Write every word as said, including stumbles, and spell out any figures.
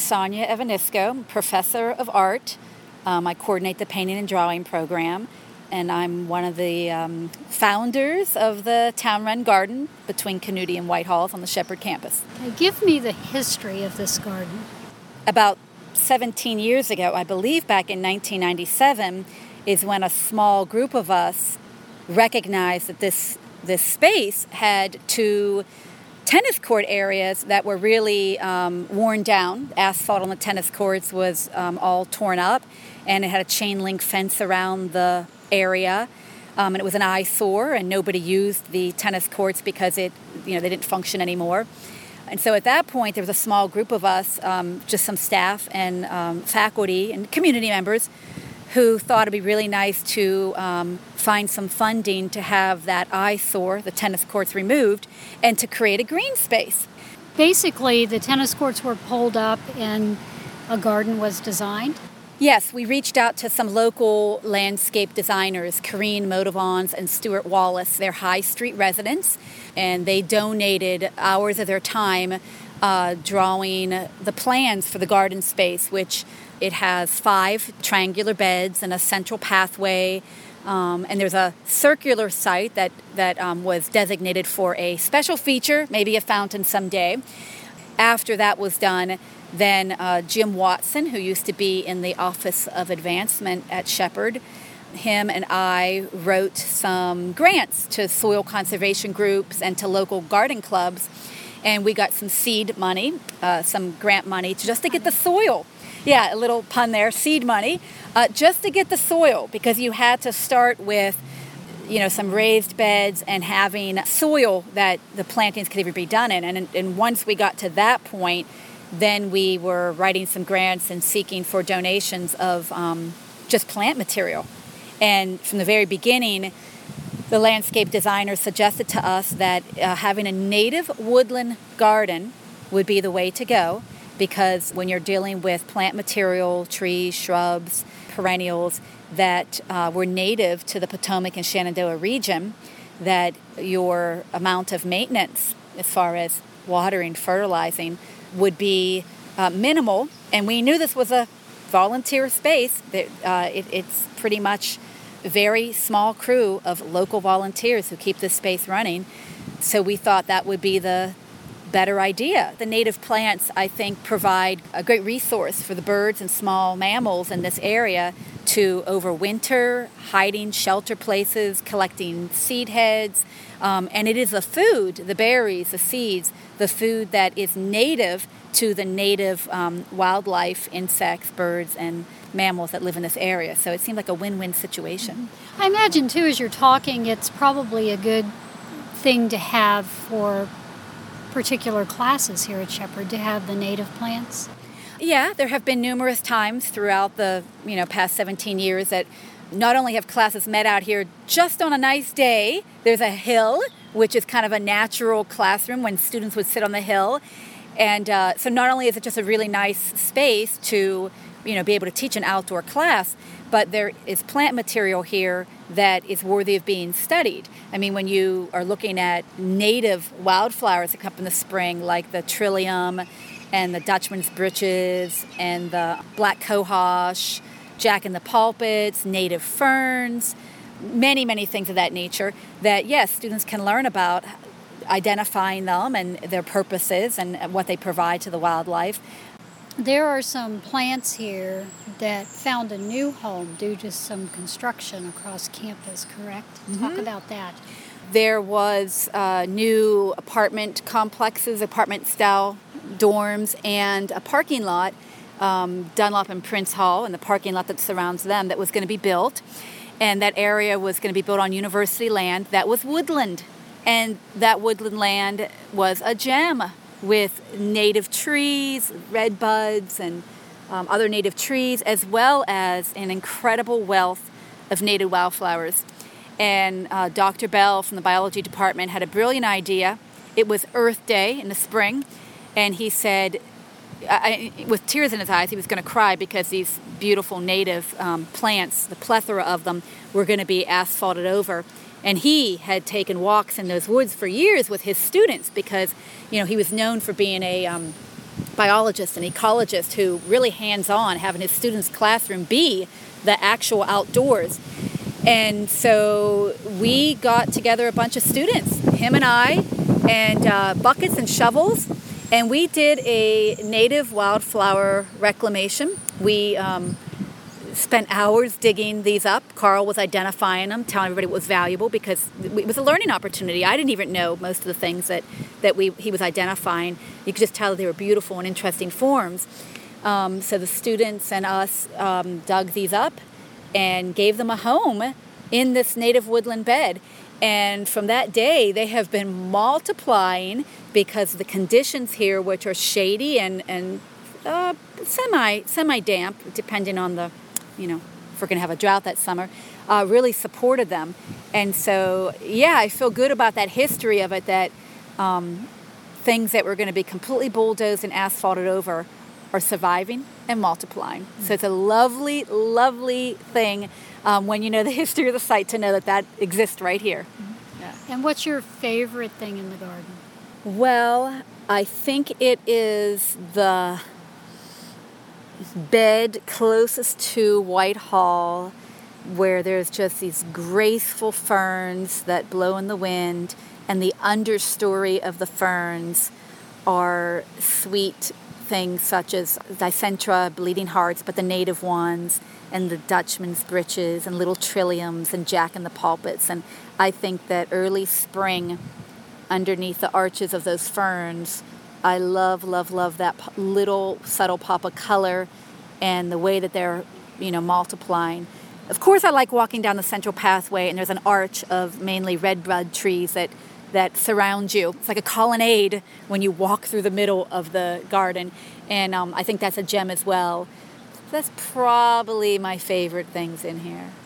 Sonia Evanisco, professor of art. Um, I coordinate the painting and drawing program, and I'm one of the um, founders of the Town Run Garden between Canuti and Whitehall on the Shepherd campus. Now give me the history of this garden. About seventeen years ago, I believe back in nineteen ninety-seven, is when a small group of us recognized that this this space had two tennis court areas that were really um, worn down. Asphalt on the tennis courts was um, all torn up, and it had a chain link fence around the area. Um, and it was an eyesore, and nobody used the tennis courts because it, you know, they didn't function anymore. And so at that point, there was a small group of us, um, just some staff and um, faculty and community members, who thought it'd be really nice to um, find some funding to have that eyesore, the tennis courts, removed, and to create a green space. Basically, the tennis courts were pulled up and a garden was designed? Yes, we reached out to some local landscape designers, Karine Modavons and Stuart Wallace. They're High Street residents, and they donated hours of their time uh, drawing the plans for the garden space, which it has five triangular beds and a central pathway, um, and there's a circular site that, that um, was designated for a special feature, maybe a fountain someday. After that was done, then uh, Jim Watson, who used to be in the Office of Advancement at Shepherd, him and I wrote some grants to soil conservation groups and to local garden clubs, and we got some seed money, uh, some grant money, to just to get the soil. Yeah, a little pun there, seed money, uh, just to get the soil, because you had to start with, you know, some raised beds and having soil that the plantings could even be done in. And, and once we got to that point, then we were writing some grants and seeking for donations of um, just plant material. And from the very beginning, the landscape designer suggested to us that uh, having a native woodland garden would be the way to go, because when you're dealing with plant material, trees, shrubs, perennials that uh, were native to the Potomac and Shenandoah region, that your amount of maintenance as far as watering, fertilizing, would be uh, minimal. And we knew this was a volunteer space. That, uh, it, it's pretty much a very small crew of local volunteers who keep this space running. So we thought that would be the better idea. The native plants, I think, provide a great resource for the birds and small mammals in this area to overwinter, hiding shelter places, collecting seed heads. Um, and it is the food, the berries, the seeds, the food that is native to the native um, wildlife, insects, birds, and mammals that live in this area. So it seemed like a win-win situation. I imagine, too, as you're talking, it's probably a good thing to have for particular classes here at Shepherd, to have the native plants. Yeah, there have been numerous times throughout the you know past seventeen years that not only have classes met out here just on a nice day. There's a hill, which is kind of a natural classroom when students would sit on the hill. And uh, so not only is it just a really nice space to you know be able to teach an outdoor class, but there is plant material here that is worthy of being studied. I mean, when you are looking at native wildflowers that come up in the spring, like the trillium and the Dutchman's breeches and the black cohosh, jack in the pulpits, native ferns, many, many things of that nature that, yes, students can learn about identifying them and their purposes and what they provide to the wildlife. There are some plants here that found a new home due to some construction across campus, correct? Mm-hmm. Talk about that. There was uh, new apartment complexes, apartment-style dorms, and a parking lot, um, Dunlop and Prince Hall, and the parking lot that surrounds them, that was going to be built. And that area was going to be built on university land that was woodland. And that woodland land was a gem with native trees, red buds, and um, other native trees, as well as an incredible wealth of native wildflowers. And uh, Doctor Bell from the biology department had a brilliant idea. It was Earth Day in the spring, and he said, I, with tears in his eyes, he was going to cry because these beautiful native um, plants, the plethora of them, were going to be asphalted over. And he had taken walks in those woods for years with his students because, you know, he was known for being a um, biologist and ecologist who really hands-on, having his students' classroom be the actual outdoors. And so we got together a bunch of students, him and I, and uh, buckets and shovels, and we did a native wildflower reclamation. We um, spent hours digging these up. Carl was identifying them, telling everybody it was valuable because it was a learning opportunity. I didn't even know most of the things that, that we he was identifying. You could just tell they were beautiful and interesting forms. Um, so the students and us um, dug these up and gave them a home in this native woodland bed. And from that day, they have been multiplying because the conditions here, which are shady and, and uh, semi, semi-damp, depending on the, you know, if we're going to have a drought that summer, uh, really supported them. And so, yeah, I feel good about that history of it, that um, things that were going to be completely bulldozed and asphalted over are surviving and multiplying. Mm-hmm. So it's a lovely, lovely thing um, when you know the history of the site to know that that exists right here. Mm-hmm. Yeah. And what's your favorite thing in the garden? Well, I think it is the bed closest to Whitehall, where there's just these graceful ferns that blow in the wind, and the understory of the ferns are sweet things such as Dicentra, bleeding hearts, but the native ones, and the Dutchman's breeches, and little trilliums, and Jack in the pulpits. And I think that early spring, underneath the arches of those ferns, I love, love, love that little subtle pop of color and the way that they're, you know, multiplying. Of course, I like walking down the central pathway, and there's an arch of mainly redbud trees that that surround you. It's like a colonnade when you walk through the middle of the garden, and um, I think that's a gem as well. That's probably my favorite things in here.